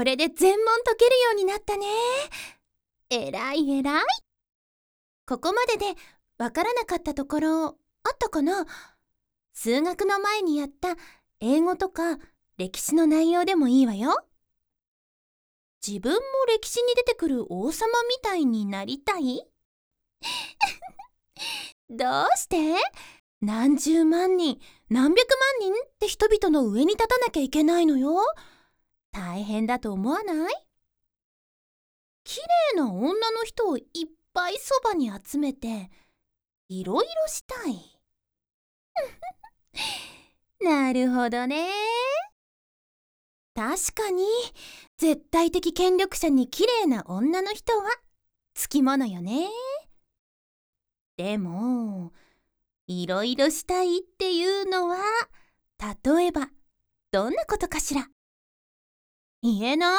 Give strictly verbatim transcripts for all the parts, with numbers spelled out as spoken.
れで全問解けるようになったね。えらいえらい。ここまででわからなかったところあったかな？数学の前にやった英語とか歴史の内容でもいいわよ。自分も歴史に出てくる王様みたいになりたい？どうして？何十万人、何百万人って人々の上に立たなきゃいけないのよ。大変だと思わない？綺麗な女の人をいっぱいそばに集めていろいろしたい。なるほどね。確かに絶対的権力者に綺麗な女の人はつきものよね。でもいろいろしたいっていうのは例えばどんなことかしら？言えない？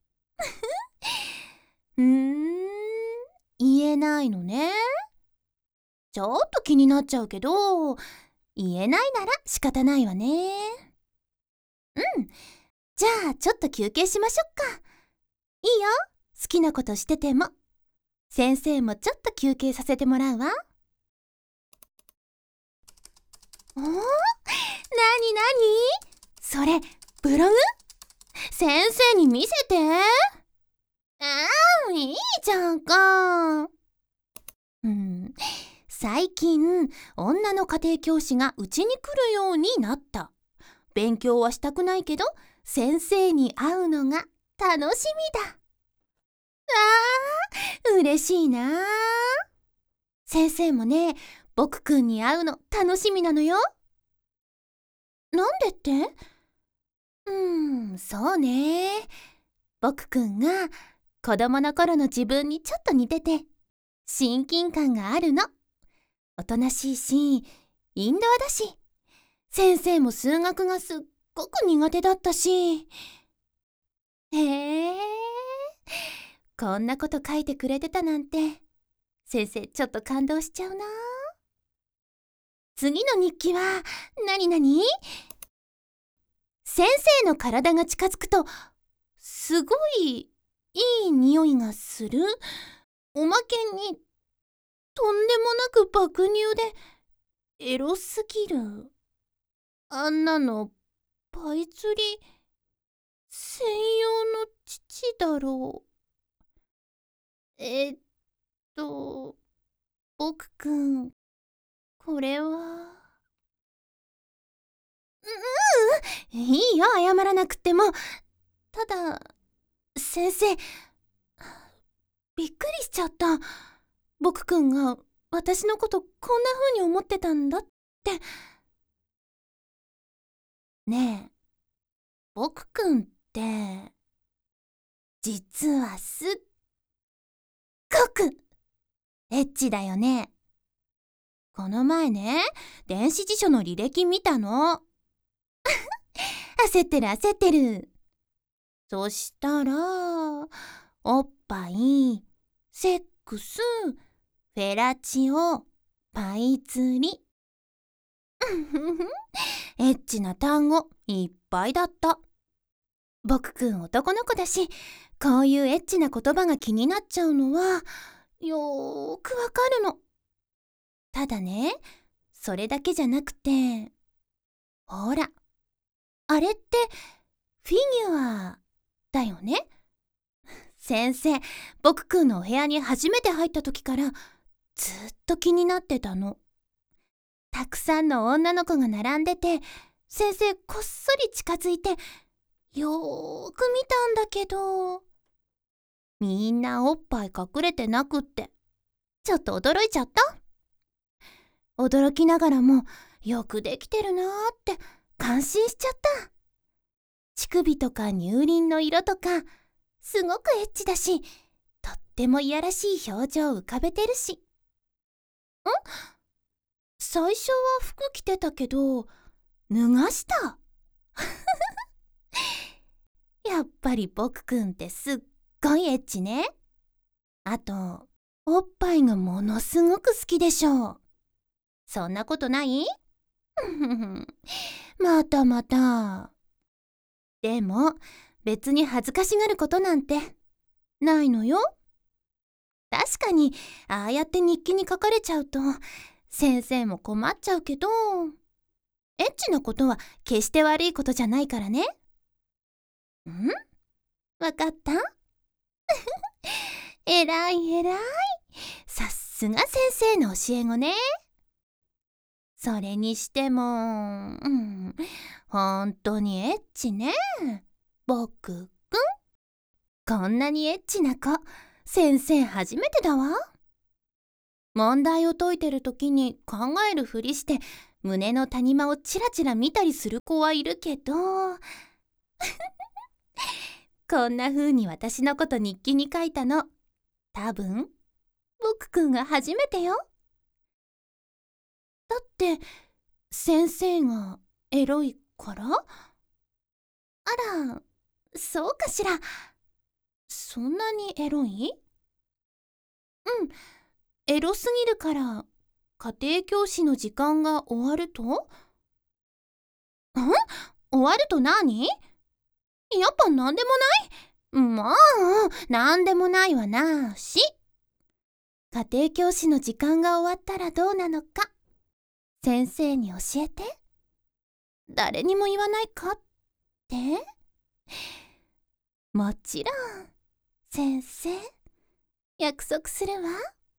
うーん、言えないのね。ちょっと気になっちゃうけど、言えないなら仕方ないわね。うん、じゃあちょっと休憩しましょっか。いいよ、好きなことしてても。先生もちょっと休憩させてもらうわ。おー、なになに？それ、ブログ？先生に見せて。あー、いいじゃんか。うん、最近、女の家庭教師がうちに来るようになった。勉強はしたくないけど、先生に会うのが楽しみだ。あー、嬉しいな。先生もね、僕くんに会うの楽しみなのよ。なんでって？うーん、そうね。僕くんが子供の頃の自分にちょっと似てて、親近感があるの。おとなしいし、インドアだし、先生も数学がすっごく苦手だったし。へえ、こんなこと書いてくれてたなんて、先生ちょっと感動しちゃうな。次の日記はなになに？先生の体が近づくとすごいいい匂いがする。おまけにとんでもなく爆乳でエロすぎる。あんなのパイ釣り専用の父だろう。えっと僕くん、これは。ううん、いいよ、謝らなくても。ただ先生、びっくりしちゃった。僕くんが私のことこんな風に思ってたんだって。ねえ、僕くんって実はすっごくエッチだよね。この前ね、電子辞書の履歴見たの。焦ってる焦ってる。そしたら、おっぱい、セックス、フェラチオ、パイ釣り。エッチな単語いっぱいだった。僕くん男の子だし、こういうエッチな言葉が気になっちゃうのはよーくわかるの。ただね、それだけじゃなくて、ほら、あれってフィギュアだよね。先生、僕くんのお部屋に初めて入った時からずっと気になってたの。たくさんの女の子が並んでて、先生こっそり近づいてよーく見たんだけど、みんなおっぱい隠れてなくって、ちょっと驚いちゃった。驚きながらもよくできてるなーって感心しちゃった。乳首とか乳輪の色とかすごくエッチだし、とってもいやらしい表情浮かべてるし。ん？最初は服着てたけど脱がした。やっぱり僕くんってすっごいエッチね。あとおっぱいがものすごく好きでしょう。そんなことない？またまた。でも別に恥ずかしがることなんてないのよ。確かにああやって日記に書かれちゃうと先生も困っちゃうけど、エッチなことは決して悪いことじゃないからね。ん？わかった？えらいえらい。さすが先生の教え子ね。それにしても、うん、本当にエッチね。僕くん。こんなにエッチな子、先生初めてだわ。問題を解いてる時に考えるふりして胸の谷間をチラチラ見たりする子はいるけどこんな風に私のこと日記に書いたの多分僕くんが初めてよ。だって先生がエロいから？あら、そうかしら。そんなにエロい？うん、エロすぎるから家庭教師の時間が終わると？ん？終わると何？やっぱなんでもない？もうなんでもないわなし。家庭教師の時間が終わったらどうなのか先生に教えて。誰にも言わないかって？もちろん先生、約束するわ。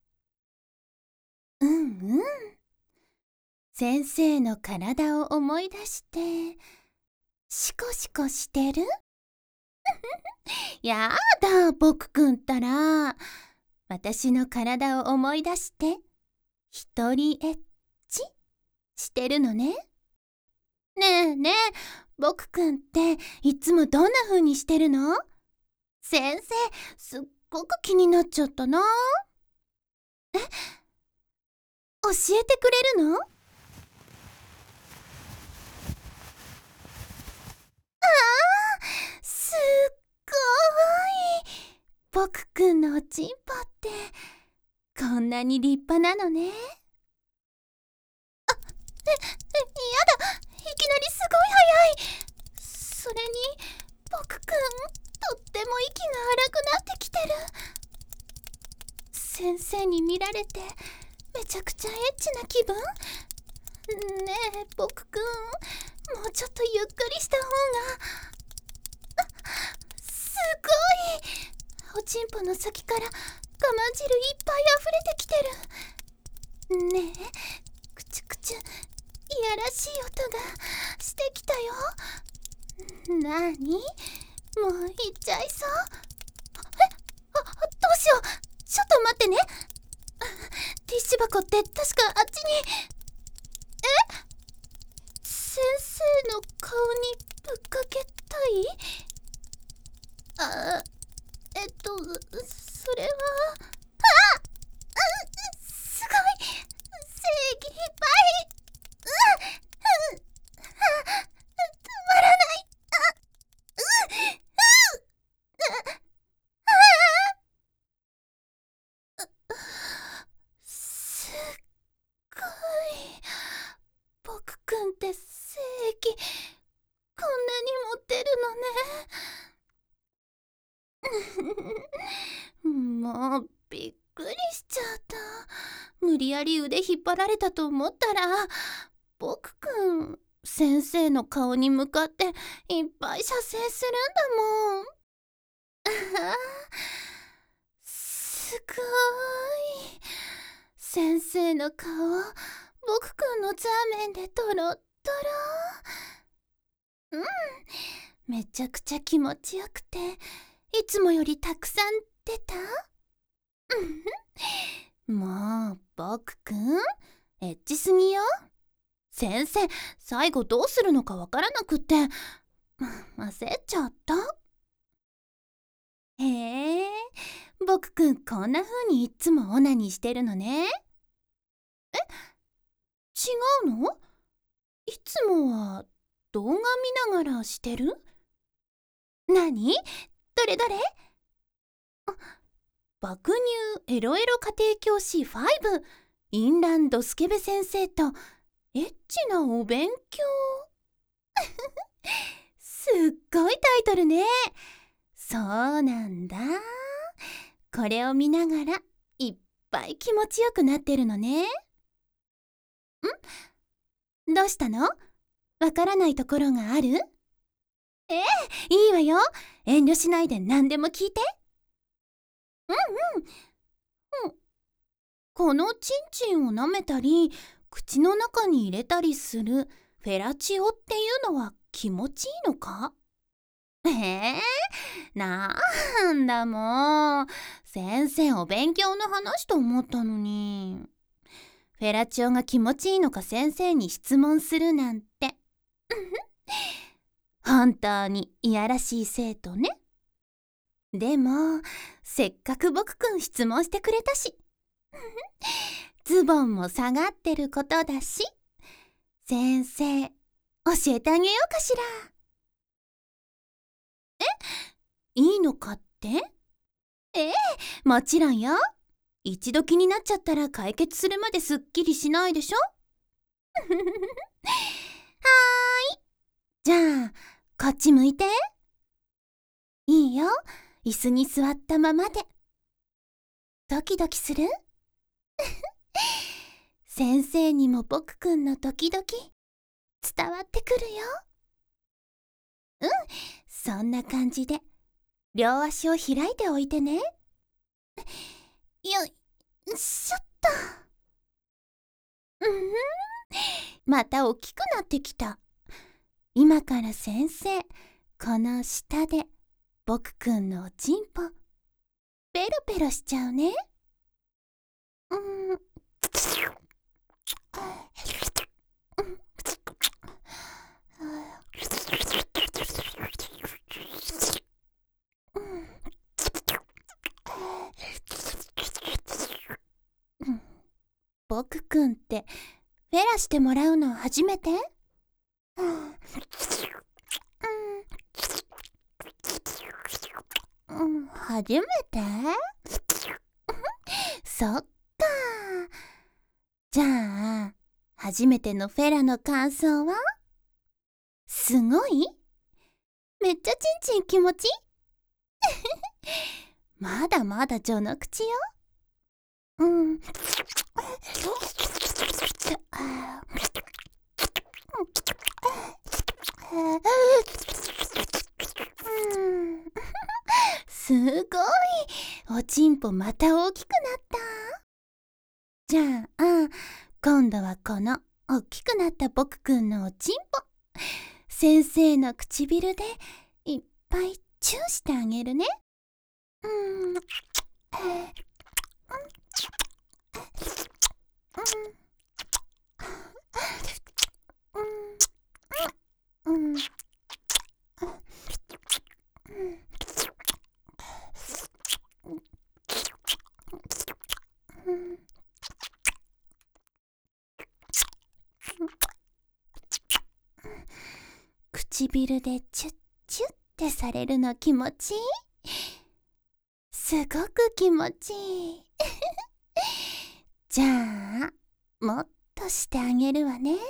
うんうん。先生の体を思い出してシコシコしてる？やだ、僕くんったら。私の体を思い出して一人エッチしてるのね。ねえねえ、僕くんっていつもどんな風にしてるの？先生、すっごく気になっちゃったな。え？教えてくれるの？ああ、すっごい。僕くんのおちんぽってこんなに立派なのね。あ、え、え、やだ、いきなりすごい早い。それに僕くんとっても息が荒くなってきてる。先生に見られてめちゃくちゃエッチな気分？ねえ僕くん、もうちょっとゆっくりした方が。すごい。おちんぽの先から我慢汁いっぱい溢れてきてる。ねえ、くちゅくちゅ、いやらしい音がしてきたよ。なに？もう行っちゃいそう。え？あ、どうしよう。ちょっと待ってね。ティッシュ箱って確かあっちに。え？先生の顔にぶっかけたい？あ、えっと、それは。あ！う、すごい！精液いっぱい！う、うん、止まらない！あ、う、う、あ、あ、すっごい。僕くんって精液こんなに持ってるのね。もうびっくりしちゃった。無理やり腕引っ張られたと思ったら僕くん先生の顔に向かっていっぱい射精するんだもん。ああ、すごい。先生の顔、僕くんのザーメンでトロットロ。うん、めちゃくちゃ気持ちよくていつもよりたくさん出た。もう僕くんエッチすぎよ。先生最後どうするのかわからなくって焦っちゃった。へえ、僕くんこんな風にいつもオナニーしてるのね。え、違うの？いつもは動画見ながらしてる？なに？どれどれ？あ、爆乳エロエロ家庭教師ファイブインランドスケベ先生とエッチなお勉強すっごいタイトルね。そうなんだ。これを見ながらいっぱい気持ちよくなってるのね。ん？どうしたの？わからないところがある？ええ、いいわよ。遠慮しないで何でも聞いて。うんうん。うん。このチンチンを舐めたり、口の中に入れたりするフェラチオっていうのは気持ちいいのか？ええー、なんだもう。先生お勉強の話と思ったのに。フェラチオが気持ちいいのか先生に質問するなんて。本当にいやらしい生徒ね。でも、せっかく僕くん質問してくれたし。ズボンも下がってることだし。先生、教えてあげようかしら。え、いいのかって？ええ、もちろんよ。一度気になっちゃったら解決するまですっきりしないでしょ？はーい。じゃあ、こっち向いて。いいよ。椅子に座ったままで。ドキドキする？先生にも僕くんのドキドキ伝わってくるよ。うん、そんな感じで両足を開いておいてね。よいしょっと。うん、また大きくなってきた。今から先生、この下で僕くんのおちんぽペロペロしちゃうね。うん。僕くんってフェラしてもらうの初めて？うん、うん、初めて？そっか。じゃあ、初めてのフェラの感想は？すごい？めっちゃチンチン気持ちいい？まだまだ序の口よ。うん。すごい！おちんぽまた大きくなった。じゃあ、今度はこの大きくなった僕くんのおちんぽ、先生の唇でいっぱいチューしてあげるね。うん。うん。唇でチュッチュッってされるの気持ちいい？すごく気持ちいい。じゃあ、もっとしてあげるわね。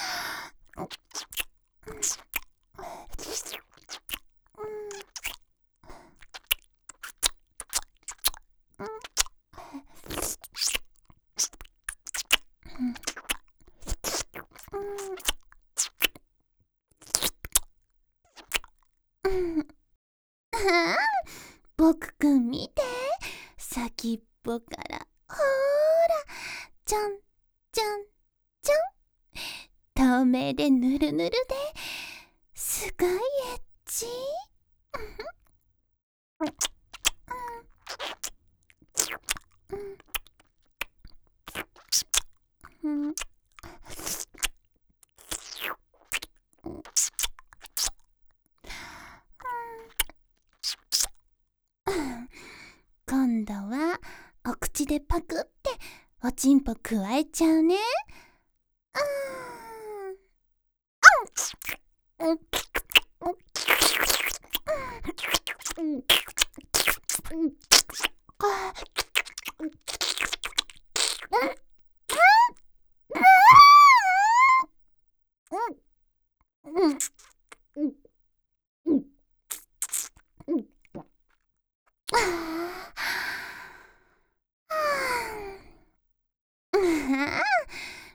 僕くん見て、先っぽからほーら、ちょんちょんちょん、透明でぬるぬるですごいエッチ。うん、今度はお口でパクっておちんぽくわえちゃうね。うん。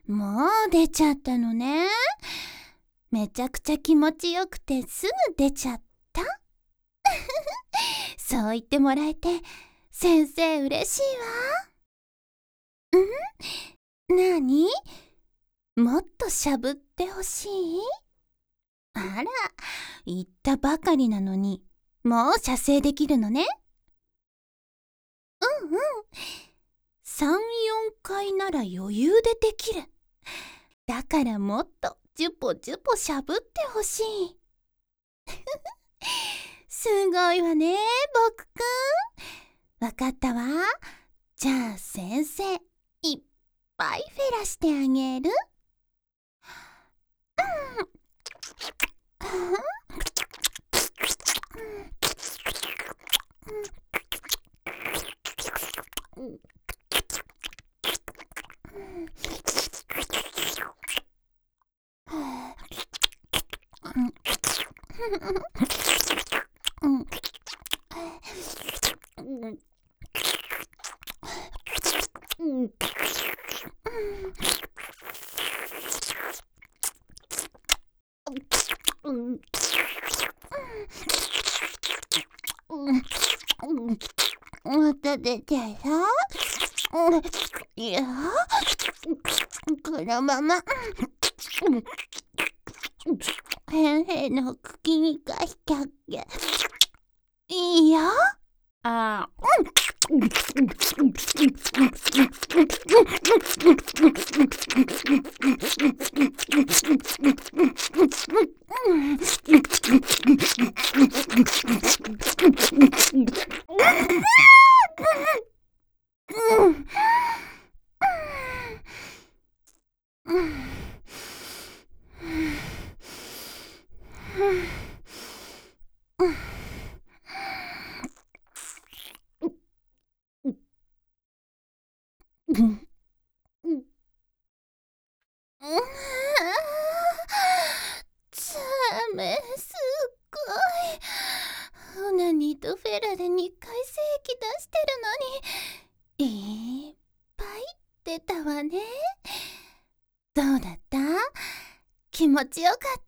もう出ちゃったのね。めちゃくちゃ気持ちよくてすぐ出ちゃった。そう言ってもらえて先生嬉しいわ。ん？なに？もっとしゃぶってほしい？あら、言ったばかりなのにもう射精できるのね。うんうん。さん、よんかいなら余裕でできる。だからもっとジュポジュポしゃぶってほしい。すごいわね、僕くん。わかったわ。じゃあ先生、いっぱいフェラしてあげる。また出てる？いや、このままへんへんの茎にかしてあげいいよ。あ寒い、すっごい。オナニーとフェラでにかい精液出してるのにいっぱい出たわね。どうだった？気持ちよかった？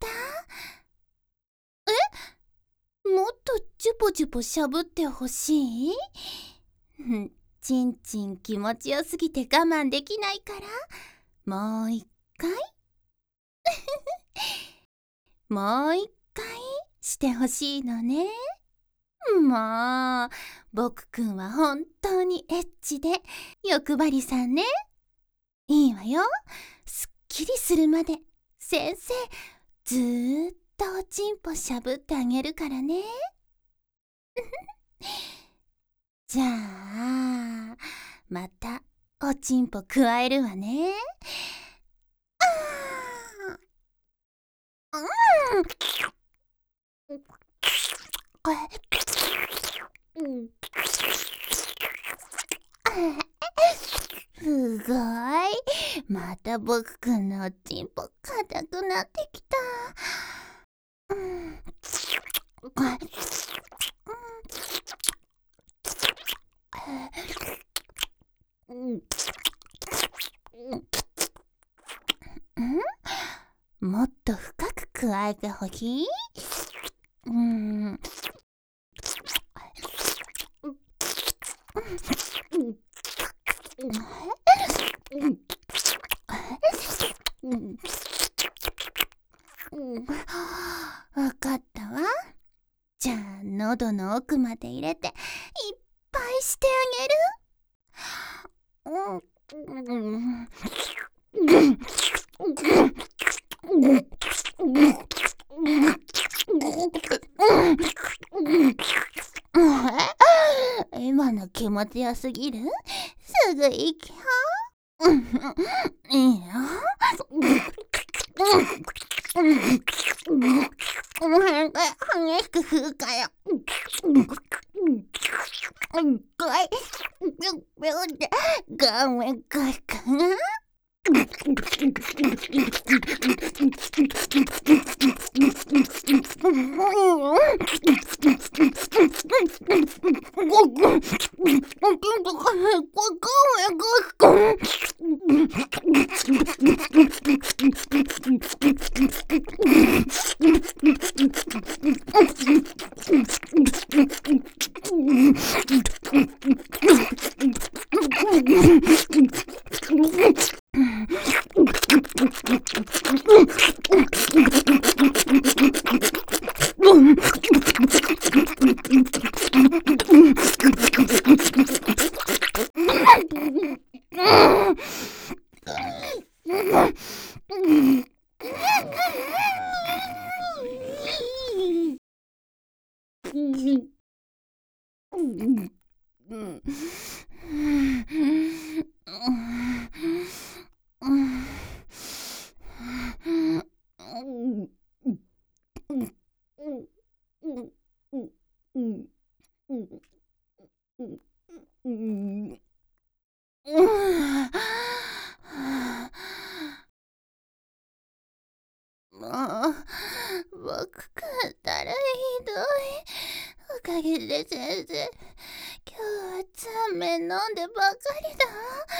え？もっとジュポジュポしゃぶってほしい？ちんちん気持ちよすぎて我慢できないからもう一回もう一回してほしいのね。もう僕くんは本当にエッチで欲張りさんね。いいわよ。すっきりするまで先生ずーっとおちんぽしゃぶってあげるからね。じゃあまたおちんぽくわえるわね。すごい。また僕くんのおちんぽ硬くなってきた。もっと深くくわえてほしい？うん。わかったわ。じゃあ喉の奥まで入れていっぱいしてあげる。今の気持ちよすぎる？すぐ行くよ。いいよ。激しく振るから。ごめんかいかな。 もう僕くんったらひどい。おかげで先生、今日は残麺飲んでばかりだ。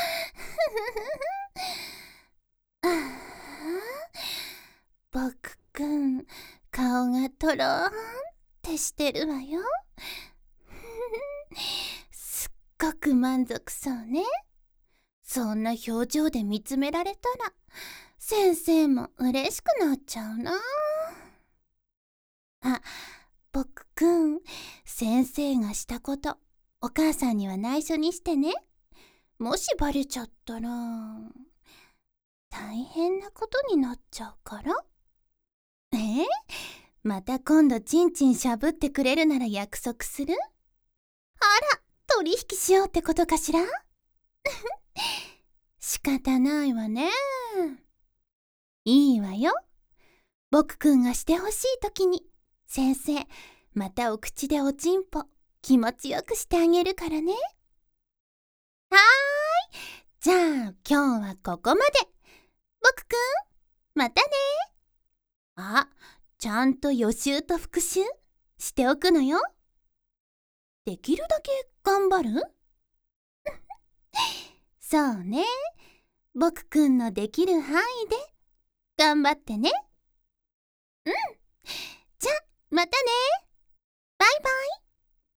ああ、僕くん顔がとろーんってしてるわよ。すっごく満足そうね。そんな表情で見つめられたら先生も嬉しくなっちゃうな。あ、僕くん、先生がしたことお母さんには内緒にしてね。もしバレちゃったら大変なことになっちゃうから。えー、また今度ちんちんしゃぶってくれるなら約束する？あら、取引しようってことかしら？仕方ないわね。いいわよ。僕くんがしてほしいときに先生またお口でおちんぽ気持ちよくしてあげるからね。はーい、じゃあ今日はここまで。僕くん、またね。あ、ちゃんと予習と復習しておくのよ。できるだけ頑張る？そうね。僕くんのできる範囲で頑張ってね。うん。じゃあまたね。バイバイ。